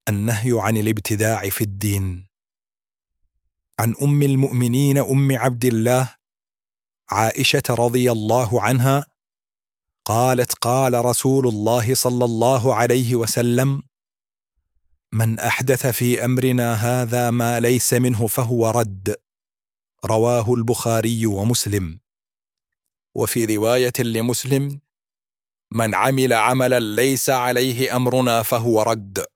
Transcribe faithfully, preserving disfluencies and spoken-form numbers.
النهي عن الابتداع في الدين. عن أم المؤمنين أم عبد الله عائشة رضي الله عنها قالت: قال رسول الله صلى الله عليه وسلم: من أحدث في أمرنا هذا ما ليس منه فهو رد. رواه البخاري ومسلم. وفي رواية لمسلم: من عمل عملا ليس عليه أمرنا فهو رد.